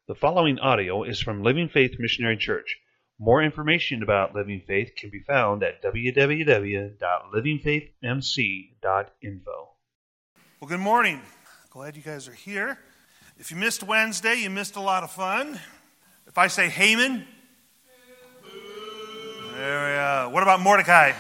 The following audio is from Living Faith Missionary Church. More information about Living Faith can be found at www.livingfaithmc.info. Well, good morning. Glad you guys are here. If you missed Wednesday, you missed a lot of fun. If I say Haman, there we what about Mordecai?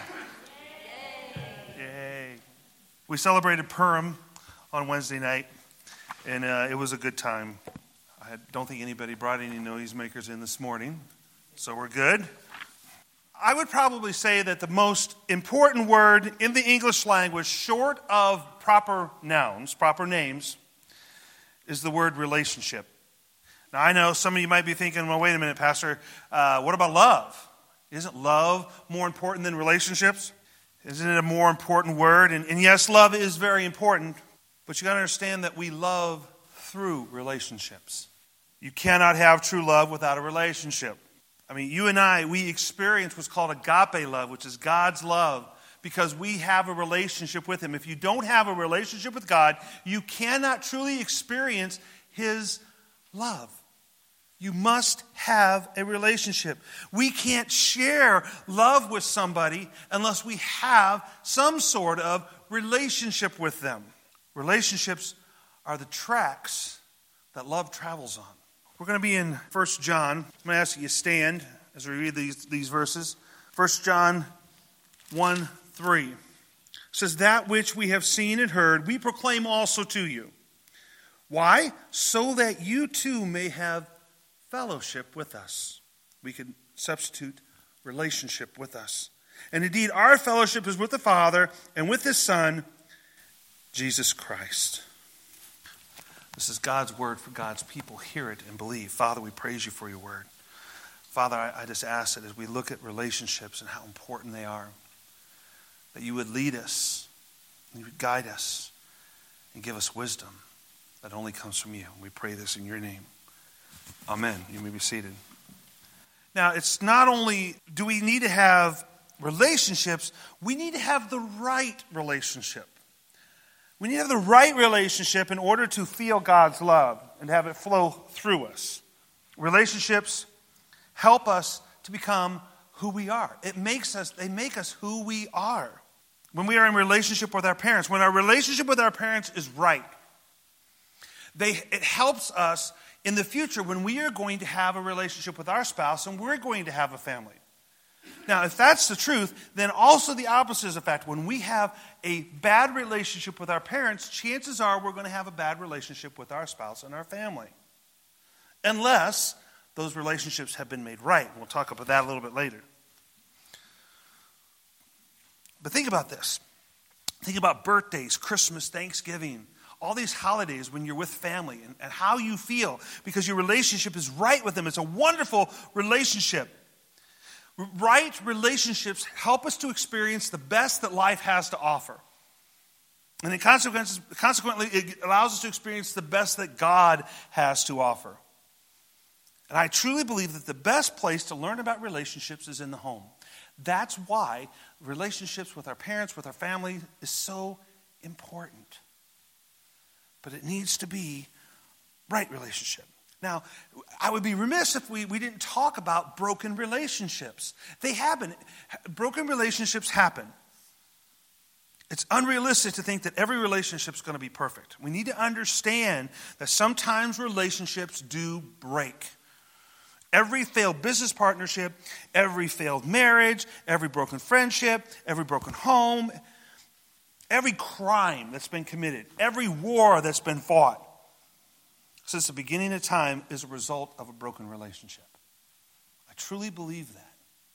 Yay. We celebrated Purim on Wednesday night, and it was a good time. I don't think anybody brought any noisemakers in this morning, so we're good. I would probably say that the most important word in the English language, short of proper nouns, proper names, is the word relationship. Now, I know some of you might be thinking, well, wait a minute, Pastor, what about love? Isn't love more important than relationships? Isn't it a more important word? And yes, love is very important, but you got to understand that we love through relationships. You cannot have true love without a relationship. I mean, you and I, we experience what's called agape love, which is God's love, because we have a relationship with Him. If you don't have a relationship with God, you cannot truly experience His love. You must have a relationship. We can't share love with somebody unless we have some sort of relationship with them. Relationships are the tracks that love travels on. We're going to be in 1 John. I'm going to ask you to stand as we read these verses. 1 John 1:3 says, "That which we have seen and heard, we proclaim also to you." Why? So that you too may have fellowship with us. We could substitute relationship with us. And indeed, our fellowship is with the Father and with His Son, Jesus Christ. This is God's word for God's people. Hear it and believe. Father, we praise you for your word. Father, I just ask that as we look at relationships and how important they are, that you would lead us, you would guide us, and give us wisdom that only comes from you. We pray this in your name. Amen. You may be seated. Now, it's not only do we need to have relationships, we need to have the right relationship. We need to have the right relationship in order to feel God's love and have it flow through us. Relationships help us to become who we are. They make us who we are. When we are in relationship with our parents, when our relationship with our parents is right, it helps us in the future when we are going to have a relationship with our spouse and we're going to have a family. Now, if that's the truth, then also the opposite is a fact. When we have a bad relationship with our parents, chances are we're going to have a bad relationship with our spouse and our family. Unless those relationships have been made right. We'll talk about that a little bit later. But think about this. Think about birthdays, Christmas, Thanksgiving, all these holidays when you're with family and how you feel because your relationship is right with them. It's a wonderful relationship. Right relationships help us to experience the best that life has to offer. And consequently, it allows us to experience the best that God has to offer. And I truly believe that the best place to learn about relationships is in the home. That's why relationships with our parents, with our family, is so important. But it needs to be right relationship. Now, I would be remiss if we didn't talk about broken relationships. They happen. Broken relationships happen. It's unrealistic to think that every relationship is going to be perfect. We need to understand that sometimes relationships do break. Every failed business partnership, every failed marriage, every broken friendship, every broken home, every crime that's been committed, every war that's been fought since the beginning of time is a result of a broken relationship. I truly believe that.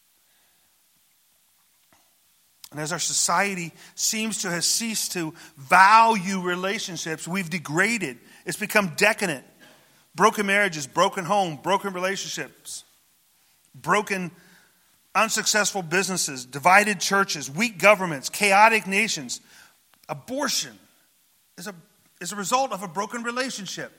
And as our society seems to have ceased to value relationships, we've degraded. It's become decadent. Broken marriages, broken home, broken relationships, broken unsuccessful businesses, divided churches, weak governments, chaotic nations. Abortion is a result of a broken relationship.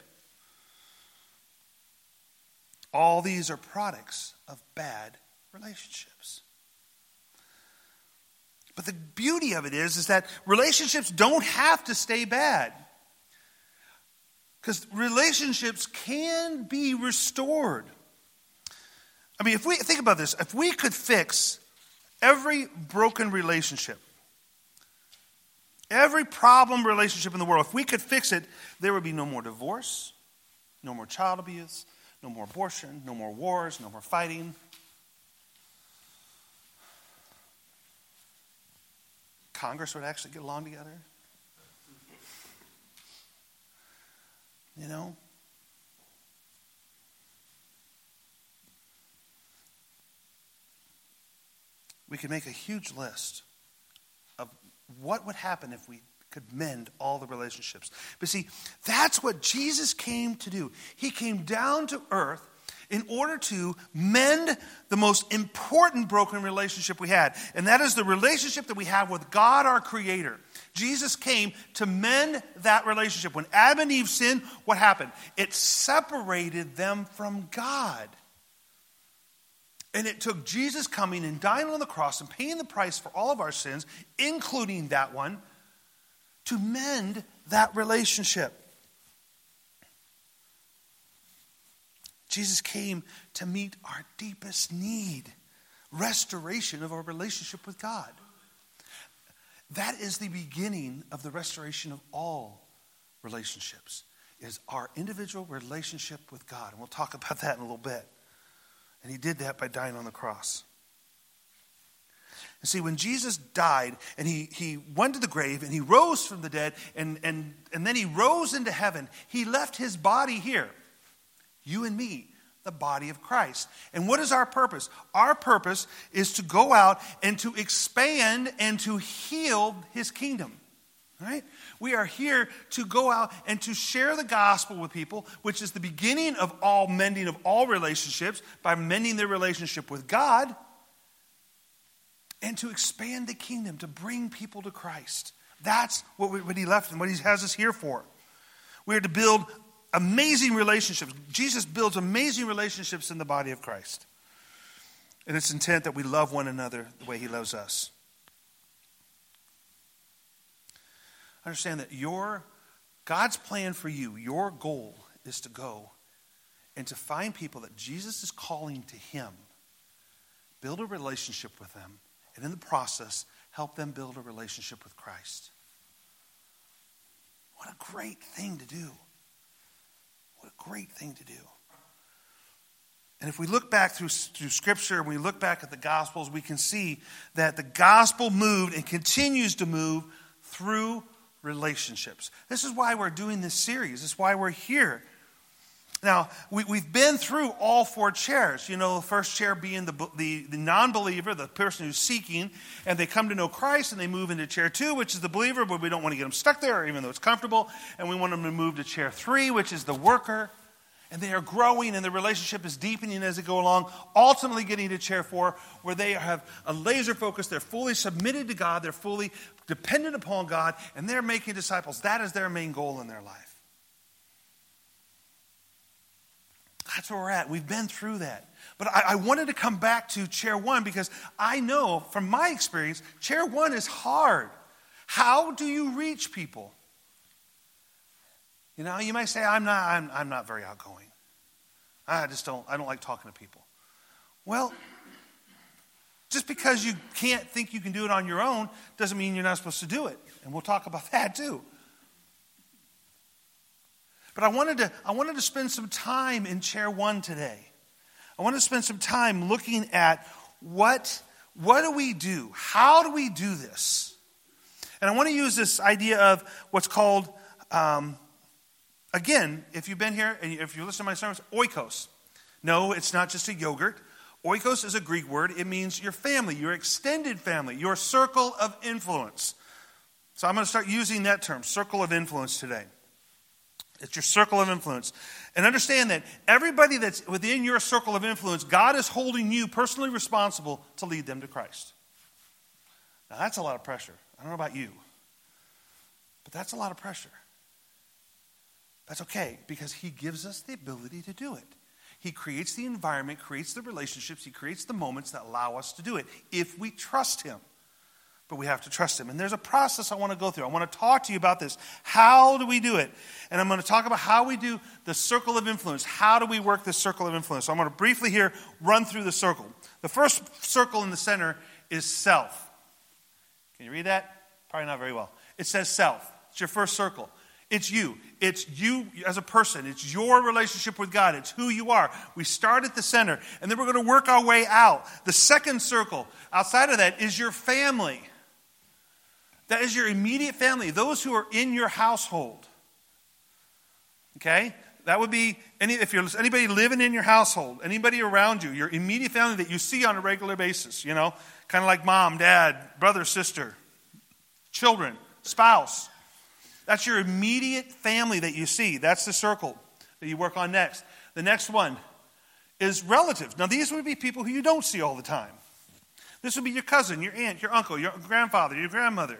All these are products of bad relationships. But the beauty of it is that relationships don't have to stay bad. Because relationships can be restored. I mean, if we think about this, if we could fix every broken relationship, every problem relationship in the world, if we could fix it, there would be no more divorce, no more child abuse, no more abortion, no more wars, no more fighting. Congress would actually get along together. You know? We could make a huge list of what would happen if we could mend all the relationships. But see, that's what Jesus came to do. He came down to earth in order to mend the most important broken relationship we had. And that is the relationship that we have with God, our Creator. Jesus came to mend that relationship. When Adam and Eve sinned, what happened? It separated them from God. And it took Jesus coming and dying on the cross and paying the price for all of our sins, including that one, to mend that relationship. Jesus came to meet our deepest need, restoration of our relationship with God. That is the beginning of the restoration of all relationships, is our individual relationship with God. And we'll talk about that in a little bit. And he did that by dying on the cross. And see, when Jesus died and he went to the grave and he rose from the dead and then he rose into heaven, he left his body here. You and me, the body of Christ. And what is our purpose? Our purpose is to go out and to expand and to heal his kingdom. Right? We are here to go out and to share the gospel with people, which is the beginning of all mending of all relationships, by mending their relationship with God, and to expand the kingdom, to bring people to Christ. That's what he left and what he has us here for. We are to build amazing relationships. Jesus builds amazing relationships in the body of Christ. And it's intent that we love one another the way he loves us. Understand that God's plan for you, your goal is to go and to find people that Jesus is calling to him, build a relationship with them, and in the process, help them build a relationship with Christ. What a great thing to do. What a great thing to do. And if we look back through Scripture, and we look back at the Gospels, we can see that the gospel moved and continues to move through relationships. This is why we're doing this series. This is why we're here. Now, we've been through all four chairs. You know, the first chair being the non-believer, the person who's seeking, and they come to know Christ, and they move into chair 2, which is the believer, but we don't want to get them stuck there, even though it's comfortable. And we want them to move to chair 3, which is the worker. And they are growing, and the relationship is deepening as they go along, ultimately getting to chair 4, where they have a laser focus. They're fully submitted to God. They're fully dependent upon God, and they're making disciples. That is their main goal in their life. That's where we're at. We've been through that. But I wanted to come back to chair 1 because I know from my experience, chair 1 is hard. How do you reach people? You know, you may say, I'm not very outgoing. I don't like talking to people. Well, just because you can't think you can do it on your own doesn't mean you're not supposed to do it. And we'll talk about that too. But I wanted to spend some time in chair 1 today. I want to spend some time looking at what do we do? How do we do this? And I want to use this idea of what's called, again, if you've been here and if you listen to my sermons, oikos. No, it's not just a yogurt. Oikos is a Greek word. It means your family, your extended family, your circle of influence. So I'm going to start using that term, circle of influence, today. It's your circle of influence. And understand that everybody that's within your circle of influence, God is holding you personally responsible to lead them to Christ. Now that's a lot of pressure. I don't know about you, but that's a lot of pressure. That's okay, because he gives us the ability to do it. He creates the environment, creates the relationships, he creates the moments that allow us to do it, if we trust him. but we have to trust him. And there's a process I want to go through. I want to talk to you about this. How do we do it? And I'm going to talk about how we do the circle of influence. How do we work this circle of influence? So I'm going to briefly here run through the circle. The first circle in the center is self. Can you read that? Probably not very well. It says self. It's your first circle. It's you. It's you as a person. It's your relationship with God. It's who you are. We start at the center, and then we're going to work our way out. The second circle outside of that is your family. That is your immediate family, those who are in your household. Okay? That would be, if there's anybody living in your household, anybody around you, your immediate family that you see on a regular basis, kind of like mom, dad, brother, sister, children, spouse. That's your immediate family that you see. That's the circle that you work on next. The next one is relatives. Now, these would be people who you don't see all the time. This would be your cousin, your aunt, your uncle, your grandfather, your grandmother.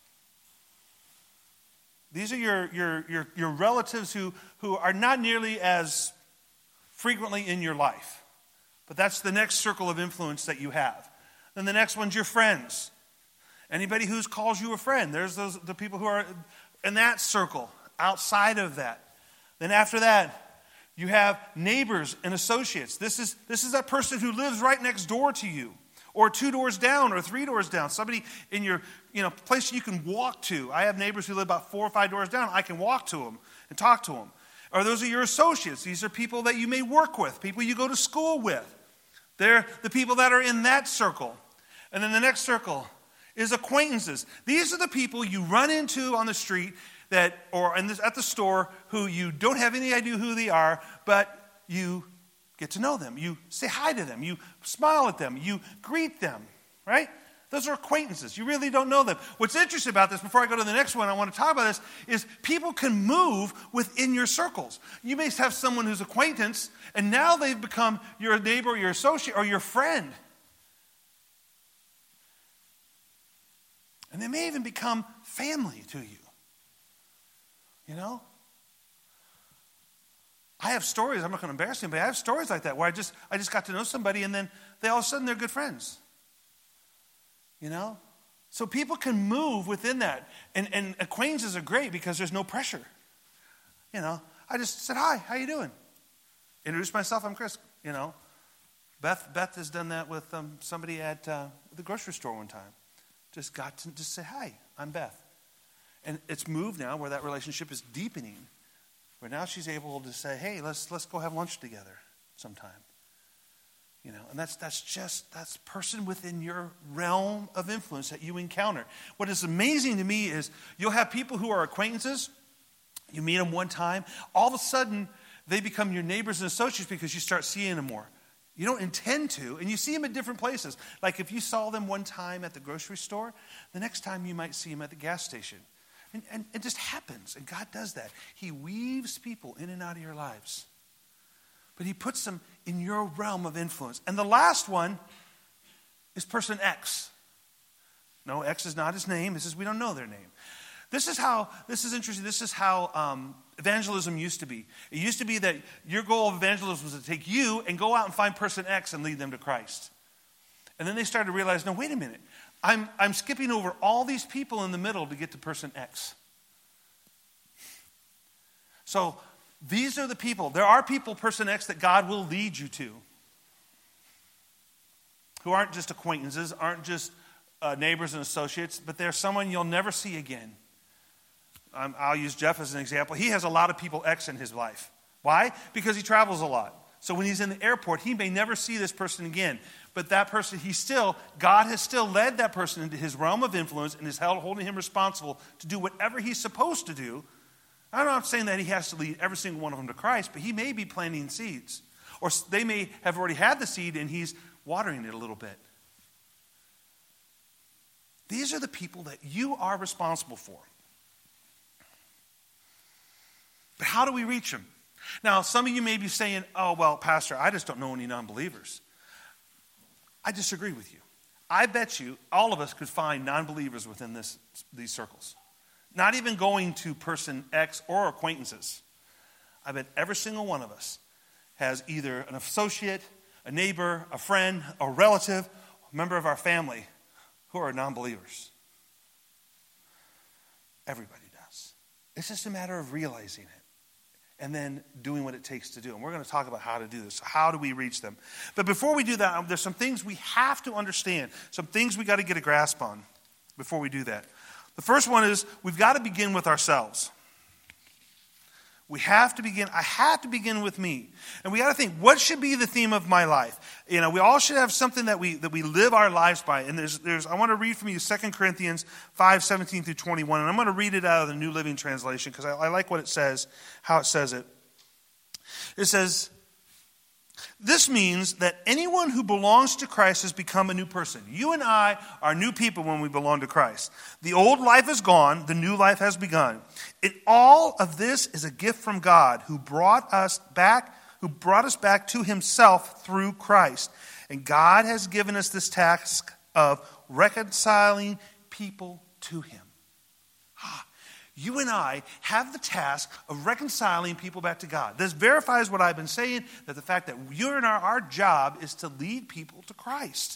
These are your relatives who are not nearly as frequently in your life. But that's the next circle of influence that you have. Then the next one's your friends. Anybody who calls you a friend. There's the people who are in that circle, outside of that. Then after that, you have neighbors and associates. This is that person who lives right next door to you, or 2 doors down, or 3 doors down. Somebody in your place you can walk to. I have neighbors who live about 4 or 5 doors down. I can walk to them and talk to them. Or those are your associates. These are people that you may work with, people you go to school with. They're the people that are in that circle. And then the next circle is acquaintances. These are the people you run into on the street at the store who you don't have any idea who they are, but you get to know them. You say hi to them. You smile at them. You greet them, right? Those are acquaintances. You really don't know them. What's interesting about this, before I go to the next one, I want to talk about this, is people can move within your circles. You may have someone who's acquaintance, and now they've become your neighbor, or your associate, or your friend. And they may even become family to you. I have stories, I'm not going to embarrass anybody, I have stories like that where I just got to know somebody and then all of a sudden they're good friends. So people can move within that. And acquaintances are great because there's no pressure. I just said, hi, how you doing? Introduced myself, I'm Chris. Beth has done that with somebody at the grocery store one time. Just got to just say, hi, I'm Beth. And it's moved now where that relationship is deepening. Where now she's able to say, hey, let's go have lunch together sometime. And that's person within your realm of influence that you encounter. What is amazing to me is you'll have people who are acquaintances. You meet them one time. All of a sudden, they become your neighbors and associates because you start seeing them more. You don't intend to, and you see them at different places. Like if you saw them one time at the grocery store, the next time you might see them at the gas station. And it just happens, and God does that. He weaves people in and out of your lives. But he puts them in your realm of influence. And the last one is person X. No, X is not his name. We don't know their name. This is interesting. This is how evangelism used to be. It used to be that your goal of evangelism was to take you and go out and find person X and lead them to Christ. And then they started to realize, no, wait a minute. I'm skipping over all these people in the middle to get to person X. So these are the people. There are people, person X, that God will lead you to, who aren't just acquaintances, aren't just neighbors and associates, but they're someone you'll never see again. I'll use Jeff as an example. He has a lot of people X in his life. Why? Because he travels a lot. So when he's in the airport, he may never see this person again. But that person, God has still led that person into his realm of influence and is holding him responsible to do whatever he's supposed to do. I'm not saying that he has to lead every single one of them to Christ, but he may be planting seeds. Or they may have already had the seed and he's watering it a little bit. These are the people that you are responsible for. But how do we reach them? Now, some of you may be saying, oh, well, Pastor, I just don't know any non-believers. I disagree with you. I bet you all of us could find non-believers within these circles. Not even going to person X or acquaintances. I bet every single one of us has either an associate, a neighbor, a friend, a relative, a member of our family who are non-believers. Everybody does. It's just a matter of realizing it and then doing what it takes to do it. And we're going to talk about how to do this. How do we reach them? But before we do that, there's some things we have to understand, some things we got to get a grasp on before we do that. The first one is we've got to begin with ourselves. I have to begin with me. And we got to think, what should be the theme of my life? We all should have something that we live our lives by. And I want to read from you 2 Corinthians 5:17 through 21. And I'm going to read it out of the New Living Translation because I like what it says, how it says it. It says, this means that anyone who belongs to Christ has become a new person. You and I are new people when we belong to Christ. The old life is gone. The new life has begun. All of this is a gift from God who brought us back to himself through Christ. And God has given us this task of reconciling people to him. You and I have the task of reconciling people back to God. This verifies what I've been saying, that the fact that you and our job is to lead people to Christ.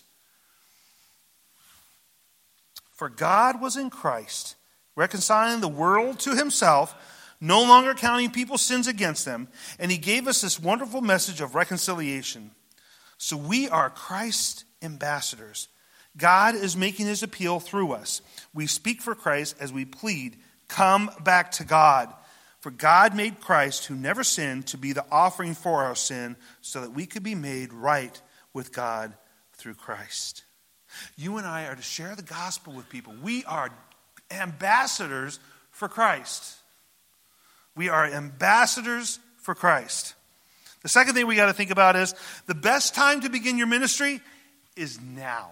For God was in Christ, reconciling the world to himself, no longer counting people's sins against them, and he gave us this wonderful message of reconciliation. So we are Christ's ambassadors. God is making his appeal through us. We speak for Christ as we plead, come back to God. For God made Christ, who never sinned, to be the offering for our sin, so that we could be made right with God through Christ. You and I are to share the gospel with people. We are ambassadors for Christ. We are ambassadors for Christ. The second thing we got to think about is the best time to begin your ministry is now.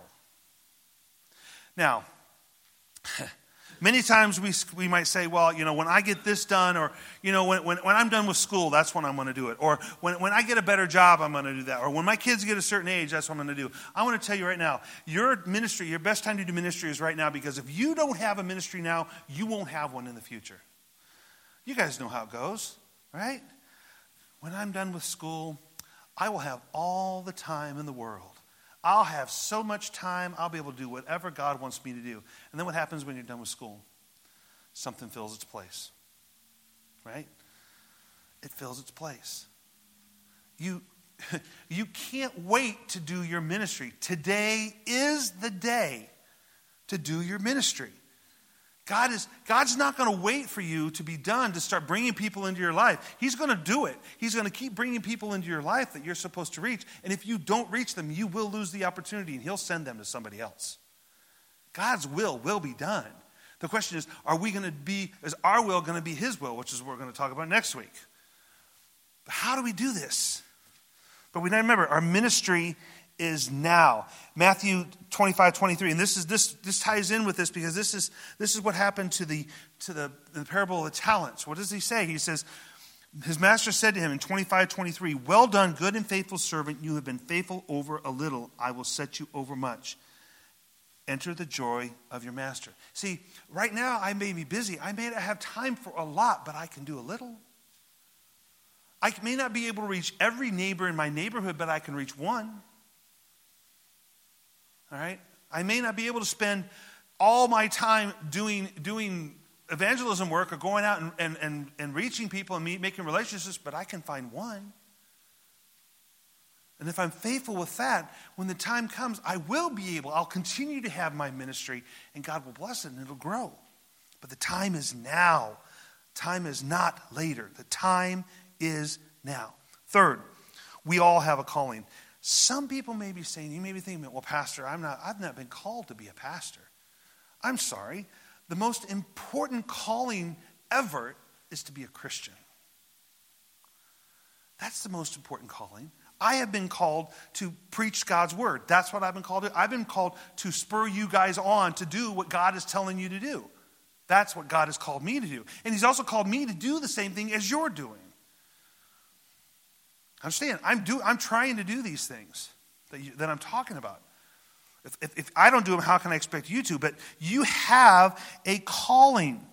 Now, many times we might say, well, when I get this done, or, when I'm done with school, that's when I'm going to do it. Or when I get a better job, I'm going to do that. Or when my kids get a certain age, that's what I'm going to do. I want to tell you right now, your best time to do ministry is right now, because if you don't have a ministry now, you won't have one in the future. You guys know how it goes, right? When I'm done with school, I will have all the time in the world. I'll have so much time, I'll be able to do whatever God wants me to do. And then what happens when you're done with school? Something fills its place, right? It fills its place. You can't wait to do your ministry. Today is the day to do your ministry. God's not going to wait for you to be done to start bringing people into your life. He's going to do it. He's going to keep bringing people into your life that you're supposed to reach. And if you don't reach them, you will lose the opportunity, and he'll send them to somebody else. God's will be done. The question is our will going to be his will, which is what we're going to talk about next week. But how do we do this? But we got to remember, our ministry is now. Matthew 25:23, and this ties in with this, because this is what happened to the parable of the talents. What does he say? He says, his master said to him in 25:23, well done, good and faithful servant. You have been faithful over a little. I will set you over much. Enter the joy of your master. See, right now I may be busy. I may not have time for a lot, but I can do a little. I may not be able to reach every neighbor in my neighborhood, but I can reach one. All right? I may not be able to spend all my time doing evangelism work or going out and reaching people and making relationships, but I can find one. And if I'm faithful with that, when the time comes, I'll continue to have my ministry, and God will bless it and it'll grow. But the time is now. Time is not later. The time is now. Third, we all have a calling. Some people may be saying, you may be thinking, well, Pastor, I've not been called to be a pastor. I'm sorry. The most important calling ever is to be a Christian. That's the most important calling. I have been called to preach God's word. That's what I've been called to. I've been called to spur you guys on to do what God is telling you to do. That's what God has called me to do. And he's also called me to do the same thing as you're doing. Understand, I'm trying to do these things that I'm talking about. If I don't do them, how can I expect you to? But you have a calling.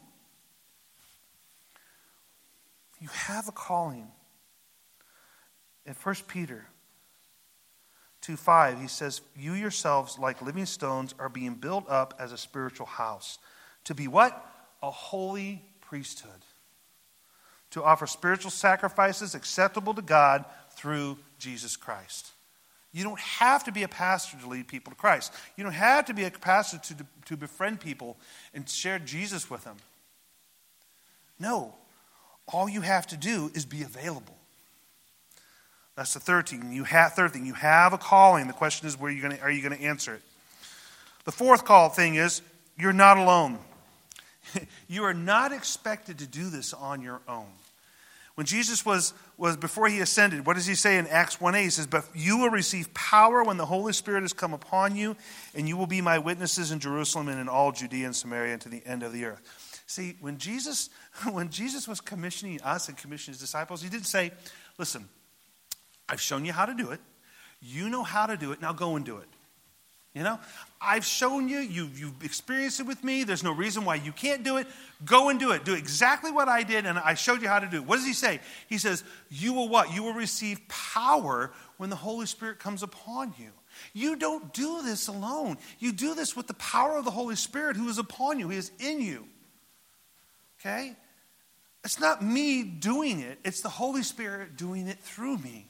You have a calling. In 1 Peter 2:5, he says, you yourselves, like living stones, are being built up as a spiritual house. To be what? a holy priesthood to offer spiritual sacrifices acceptable to God through Jesus Christ. You don't have to be a pastor to lead people to Christ. You don't have to be a pastor to befriend people and share Jesus with them. No. All you have to do is be available. That's the third thing. You have a calling. The question is, are you going to answer it? The fourth thing is, you're not alone. You are not expected to do this on your own. When Jesus was before he ascended, what does he say in Acts 1:8? He says, "But you will receive power when the Holy Spirit has come upon you, and you will be my witnesses in Jerusalem and in all Judea and Samaria and to the end of the earth." See, when Jesus was commissioning us and commissioning his disciples, he didn't say, "Listen, I've shown you how to do it. You know how to do it. Now go and do it." You know, I've shown you, you've experienced it with me. There's no reason why you can't do it. Go and do it. Do exactly what I did, and I showed you how to do it. What does he say? He says, you will what? You will receive power when the Holy Spirit comes upon you. You don't do this alone. You do this with the power of the Holy Spirit who is upon you, who is in you. Okay? It's not me doing it. It's the Holy Spirit doing it through me.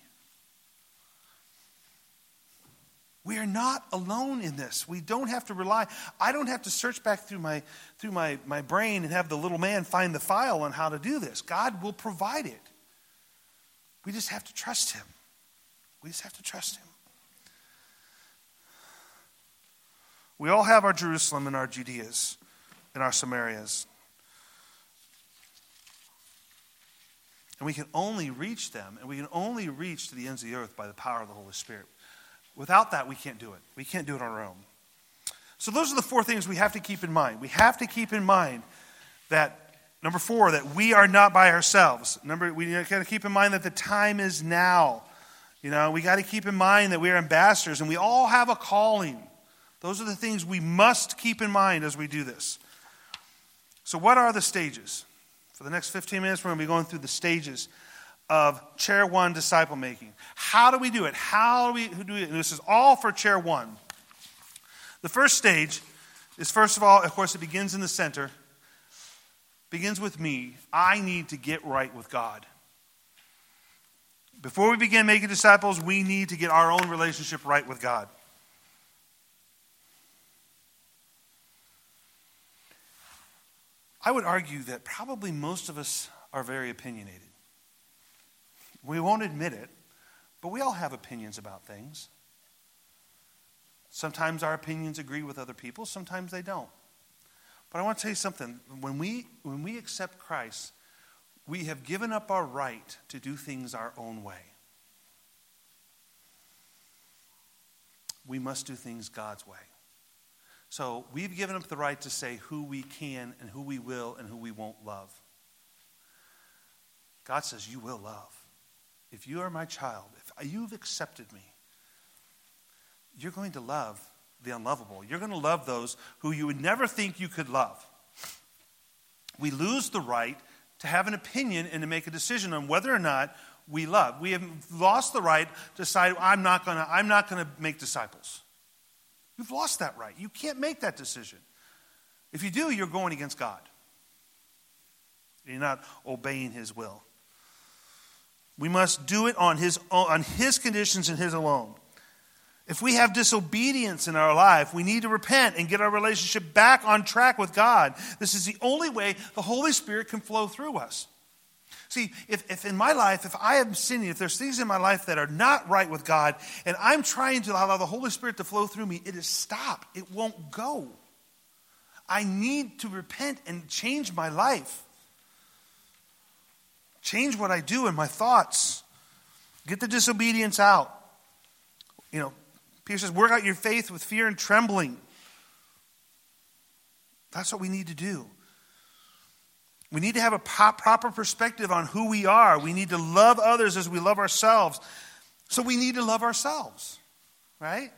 We are not alone in this. We don't have to rely. I don't have to search back through my brain and have the little man find the file on how to do this. God will provide it. We just have to trust him. We just have to trust him. We all have our Jerusalem and our Judeas and our Samarias. And we can only reach them, and we can only reach to the ends of the earth by the power of the Holy Spirit. Without that, we can't do it. We can't do it on our own. So those are the four things we have to keep in mind. We have to keep in mind that, number 4, that we are not by ourselves. We got to keep in mind that the time is now. You know, we got to keep in mind that we are ambassadors and we all have a calling. Those are the things we must keep in mind as we do this. So what are the stages? For the next 15 minutes, we're going to be going through the stages of Chair 1 disciple making. How do we do it? Who do it? And this is all for Chair 1. The first stage is, first of all, of course, it begins in the center. Begins with me. I need to get right with God. Before we begin making disciples, we need to get our own relationship right with God. I would argue that probably most of us are very opinionated. We won't admit it, but we all have opinions about things. Sometimes our opinions agree with other people, sometimes they don't. But I want to tell you something. When we accept Christ, we have given up our right to do things our own way. We must do things God's way. So we've given up the right to say who we can and who we will and who we won't love. God says you will love. If you are my child, if you've accepted me, you're going to love the unlovable. You're going to love those who you would never think you could love. We lose the right to have an opinion and to make a decision on whether or not we love. We have lost the right to decide, I'm not going to make disciples. You've lost that right. You can't make that decision. If you do, you're going against God. You're not obeying his will. We must do it on his conditions and his alone. If we have disobedience in our life, we need to repent and get our relationship back on track with God. This is the only way the Holy Spirit can flow through us. See, if in my life, if I am sinning, if there's things in my life that are not right with God, and I'm trying to allow the Holy Spirit to flow through me, it is stop. It won't go. I need to repent and change my life. Change what I do in my thoughts. Get the disobedience out. You know, Peter says, work out your faith with fear and trembling. That's what we need to do. We need to have a proper perspective on who we are. We need to love others as we love ourselves. So we need to love ourselves, right?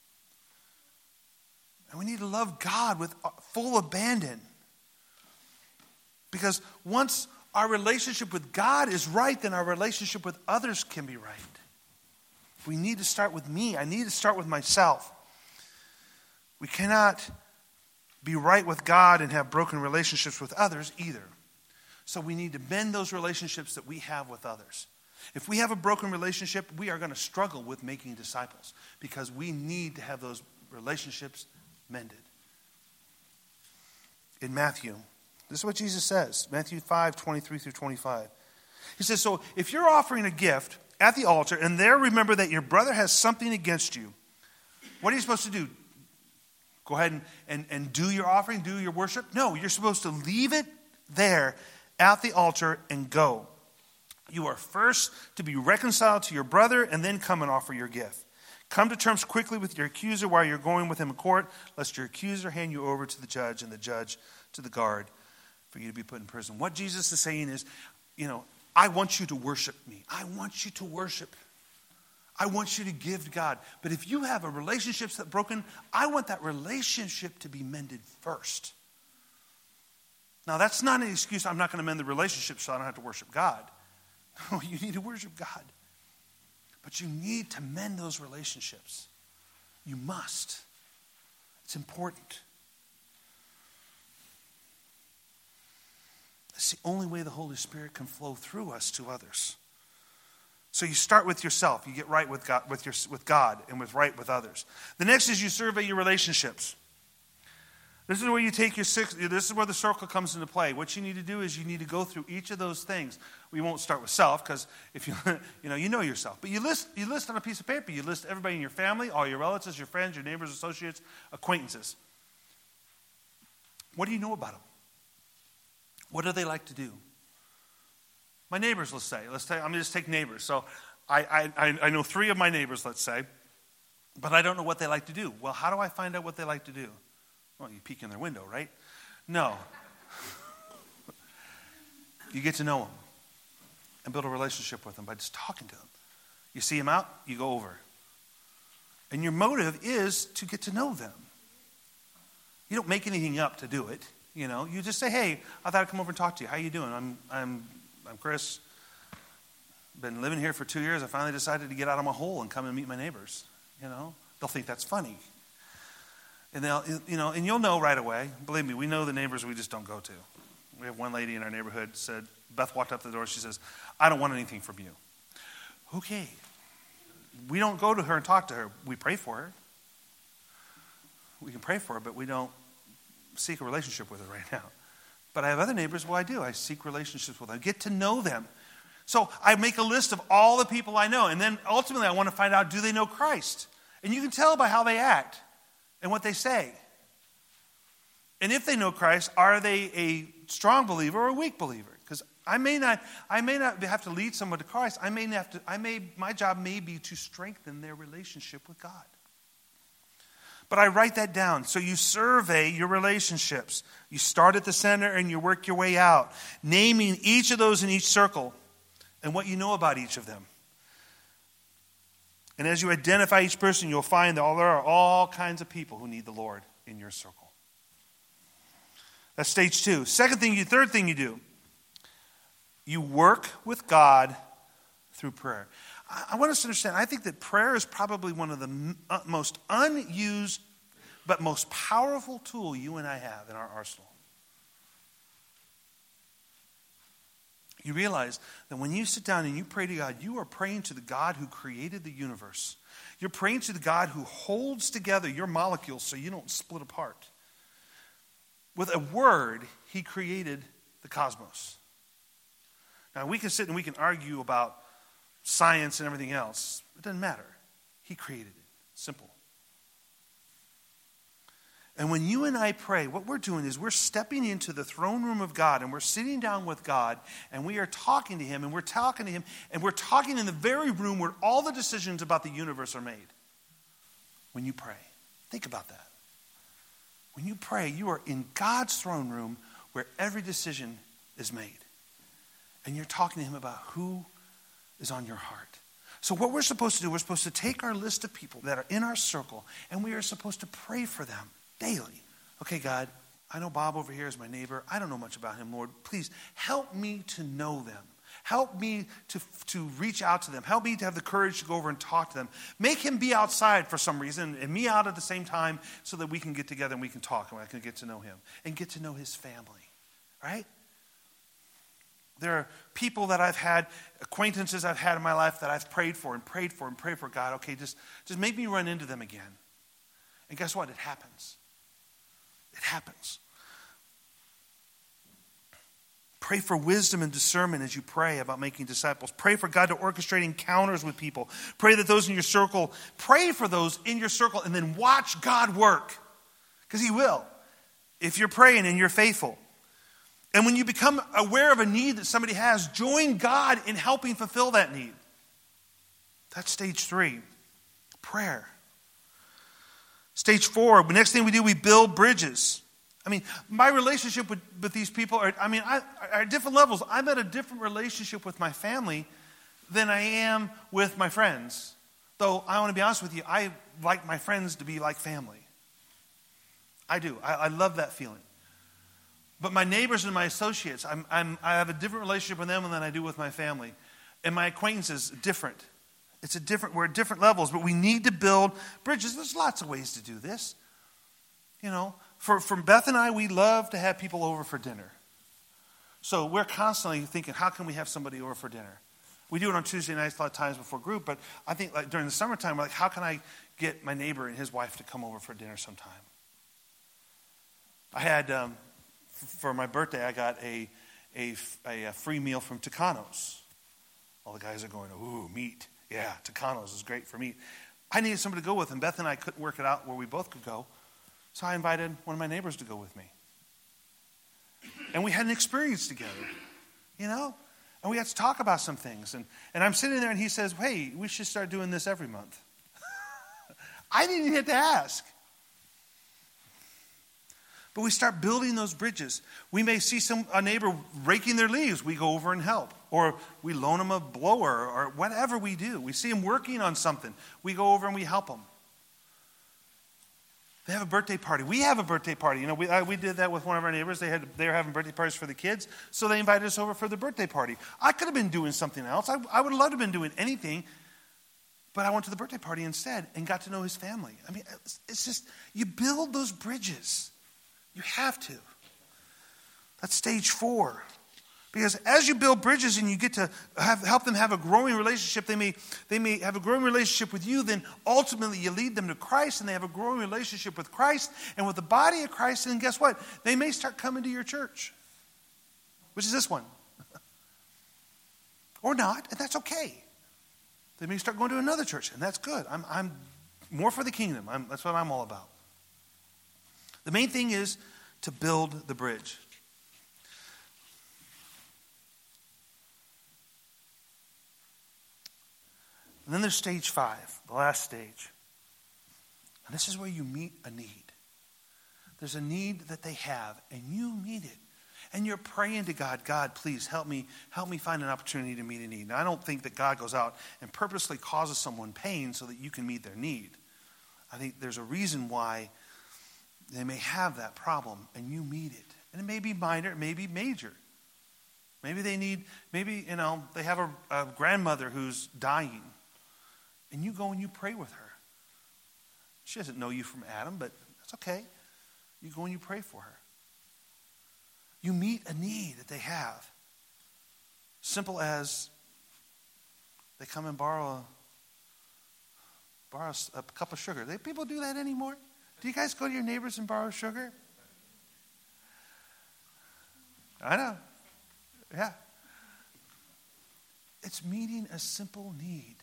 And we need to love God with full abandon. Because once our relationship with God is right, then our relationship with others can be right. We need to start with me. I need to start with myself. We cannot be right with God and have broken relationships with others either. So we need to mend those relationships that we have with others. If we have a broken relationship, we are going to struggle with making disciples because we need to have those relationships mended. In Matthew, this is what Jesus says, Matthew 5:23-25. He says, so if you're offering a gift at the altar and there remember that your brother has something against you, what are you supposed to do? Go ahead and do your offering, do your worship? No, you're supposed to leave it there at the altar and go. You are first to be reconciled to your brother and then come and offer your gift. Come to terms quickly with your accuser while you're going with him in court, lest your accuser hand you over to the judge and the judge to the guard for you to be put in prison. What Jesus is saying is, I want you to worship me. I want you to worship. I want you to give to God. But if you have a relationship that's broken, I want that relationship to be mended first. Now, that's not an excuse. I'm not going to mend the relationship so I don't have to worship God. No, you need to worship God. But you need to mend those relationships. You must. It's important. It's the only way the Holy Spirit can flow through us to others. So you start with yourself. You get right with God, with God and with right with others. The next is you survey your relationships. This is where you take this is where the circle comes into play. What you need to do is you need to go through each of those things. We won't start with self because if you know yourself. But you list on a piece of paper. You list everybody in your family, all your relatives, your friends, your neighbors, associates, acquaintances. What do you know about them? What do they like to do? My neighbors, let's say. I'm going to just take neighbors. So I know 3 of my neighbors, let's say, but I don't know what they like to do. Well, how do I find out what they like to do? Well, you peek in their window, right? No. You get to know them and build a relationship with them by just talking to them. You see them out, you go over. And your motive is to get to know them. You don't make anything up to do it. You just say, hey, I thought I'd come over and talk to you. How you doing? I'm Chris. Been living here for 2 years. I finally decided to get out of my hole and come and meet my neighbors. They'll think that's funny. And and you'll know right away. Believe me, we know the neighbors we just don't go to. We have one lady in our neighborhood said, Beth walked up the door, she says, I don't want anything from you. Okay. We don't go to her and talk to her. We pray for her. We can pray for her, but we don't seek a relationship with her right now. But I have other neighbors, I do. I seek relationships with them. I get to know them. So I make a list of all the people I know. And then ultimately I want to find out, do they know Christ? And you can tell by how they act and what they say. And if they know Christ, are they a strong believer or a weak believer? Because I may not have to lead someone to Christ. My job may be to strengthen their relationship with God. But I write that down. So you survey your relationships. You start at the center and you work your way out, naming each of those in each circle and what you know about each of them. And as you identify each person, you'll find that there are all kinds of people who need the Lord in your circle. That's stage 2. Third thing you do, you work with God through prayer. I want us to understand, I think that prayer is probably one of the most unused but most powerful tool you and I have in our arsenal. You realize that when you sit down and you pray to God, you are praying to the God who created the universe. You're praying to the God who holds together your molecules so you don't split apart. With a word, he created the cosmos. Now, we can sit and we can argue about science and everything else. It doesn't matter. He created it. Simple. And when you and I pray, what we're doing is we're stepping into the throne room of God and we're sitting down with God and we are talking to him and we're talking to him and we're talking in the very room where all the decisions about the universe are made. When you pray, think about that. When you pray, you are in God's throne room where every decision is made. And you're talking to him about who is on your heart. So what we're supposed to do, we're supposed to take our list of people that are in our circle and we are supposed to pray for them daily. Okay, God, I know Bob over here is my neighbor. I don't know much about him, Lord. Please help me to know them. Help me to reach out to them. Help me to have the courage to go over and talk to them. Make him be outside for some reason and me out at the same time so that we can get together and we can talk and I can get to know him and get to know his family, right? There are people that I've had, acquaintances I've had in my life that I've prayed for. God, okay, just make me run into them again. And guess what? It happens. It happens. Pray for wisdom and discernment as you pray about making disciples. Pray for God to orchestrate encounters with people. Pray that those in your circle, pray for those in your circle and then watch God work. Because he will. If you're praying and you're faithful. And when you become aware of a need that somebody has, join God in helping fulfill that need. That's stage 3. Prayer. Stage 4, the next thing we do, we build bridges. I mean, my relationship with these people are at different levels. I'm at a different relationship with my family than I am with my friends. Though, I want to be honest with you, I like my friends to be like family. I do. I love that feeling. But my neighbors and my associates, I have a different relationship with them than I do with my family. And my acquaintances, different. We're at different levels, but we need to build bridges. There's lots of ways to do this. You know, for Beth and I, we love to have people over for dinner. So we're constantly thinking, how can we have somebody over for dinner? We do it on Tuesday nights a lot of times before group, but I think like during the summertime, we're like, how can I get my neighbor and his wife to come over for dinner sometime? I had, for my birthday, I got a free meal from Tucanos. All the guys are going, ooh, meat. Yeah, Tucanos is great for meat. I needed somebody to go with, and Beth and I couldn't work it out where we both could go. So I invited one of my neighbors to go with me. And we had an experience together, you know? And we had to talk about some things. And I'm sitting there and he says, hey, we should start doing this every month. I didn't even have to ask. But we start building those bridges. We may see a neighbor raking their leaves. We go over and help. Or we loan them a blower or whatever we do. We see them working on something. We go over and we help them. They have a birthday party. We have a birthday party. You know, we did that with one of our neighbors. They were having birthday parties for the kids, so they invited us over for the birthday party. I could have been doing something else. I would have loved to have been doing anything, but I went to the birthday party instead and got to know his family. I mean, it's just, you build those bridges. You have to. That's stage 4. Because as you build bridges and you get to help them have a growing relationship, they may have a growing relationship with you, then ultimately you lead them to Christ and they have a growing relationship with Christ and with the body of Christ, and guess what? They may start coming to your church, which is this one. Or not, and that's okay. They may start going to another church, and that's good. I'm more for the kingdom. That's what I'm all about. The main thing is to build the bridge. And then there's stage 5, the last stage. And this is where you meet a need. There's a need that they have, and you meet it. And you're praying to God, God, please help me find an opportunity to meet a need. Now, I don't think that God goes out and purposely causes someone pain so that you can meet their need. I think there's a reason why they may have that problem, and you meet it. And it may be minor, it may be major. Maybe they have a grandmother who's dying. And you go and you pray with her. She doesn't know you from Adam, but that's okay. You go and you pray for her. You meet a need that they have. Simple as they come and borrow a cup of sugar. Do people do that anymore? Do you guys go to your neighbors and borrow sugar? I know. Yeah. It's meeting a simple need.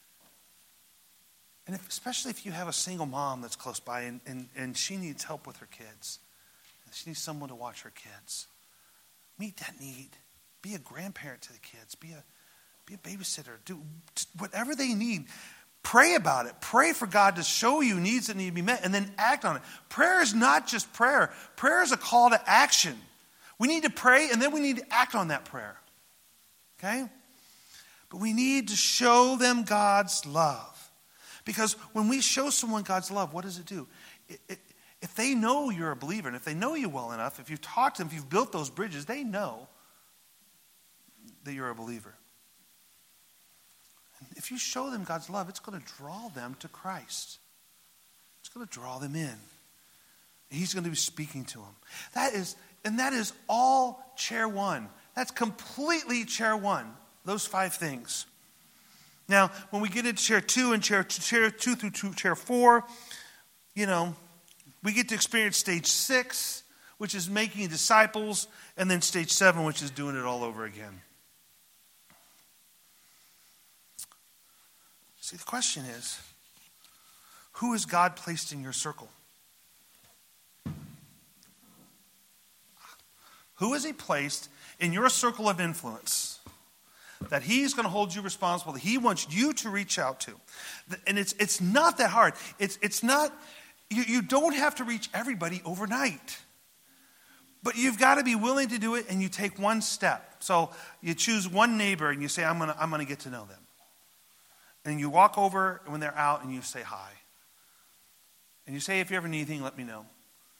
And especially if you have a single mom that's close by and she needs help with her kids. She needs someone to watch her kids. Meet that need. Be a grandparent to the kids. Be a babysitter. Do whatever they need. Pray about it. Pray for God to show you needs that need to be met and then act on it. Prayer is not just prayer. Prayer is a call to action. We need to pray and then we need to act on that prayer. Okay? But we need to show them God's love. Because when we show someone God's love, what does it do? If they know you're a believer, and if they know you well enough, if you've talked to them, if you've built those bridges, they know that you're a believer. If you show them God's love, it's going to draw them to Christ. It's going to draw them in. He's going to be speaking to them. That is all chair one. That's completely chair one. Those 5 things. Now, when we get into chair 2 and chair 2 through chair 4, we get to experience stage 6, which is making disciples, and then stage 7, which is doing it all over again. See, the question is, who has God placed in your circle? Who has He placed in your circle of influence that He's going to hold you responsible, that He wants you to reach out to? And it's not that hard. It's not, you don't have to reach everybody overnight. But you've got to be willing to do it, and you take one step. So you choose one neighbor and you say, I'm going to get to know them. And you walk over when they're out and you say hi. And you say, if you ever need anything, let me know.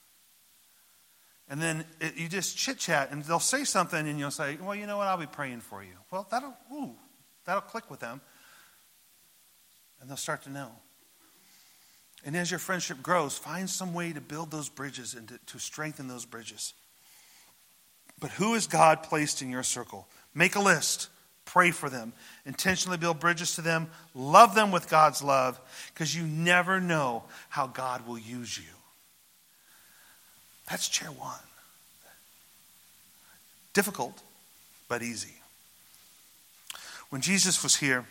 And then you just chit-chat, and they'll say something, and you'll say, well, you know what, I'll be praying for you. Well, that'll click with them. And they'll start to know. And as your friendship grows, find some way to build those bridges and to strengthen those bridges. But who has God placed in your circle? Make a list. Pray for them. Intentionally build bridges to them. Love them with God's love, because you never know how God will use you. That's chair 1. Difficult, but easy. When Jesus was here,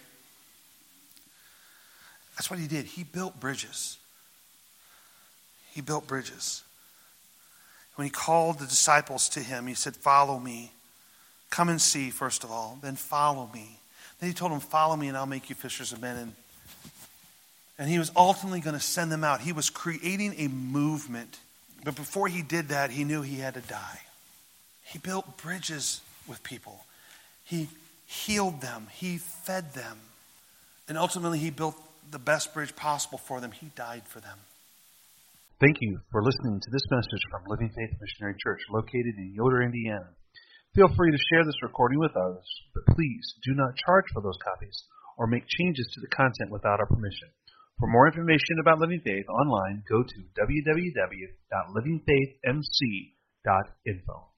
that's what He did. He built bridges. He built bridges. When He called the disciples to Him, He said, follow me. Come and see, first of all. Then follow me. Then He told them, follow me and I'll make you fishers of men. And He was ultimately going to send them out. He was creating a movement. But before He did that, He knew He had to die. He built bridges with people. He healed them. He fed them. And ultimately, He built the best bridge possible for them. He died for them. Thank you for listening to this message from Living Faith Missionary Church located in Yoder, Indiana. Feel free to share this recording with others, but please do not charge for those copies or make changes to the content without our permission. For more information about Living Faith online, go to www.livingfaithmc.info.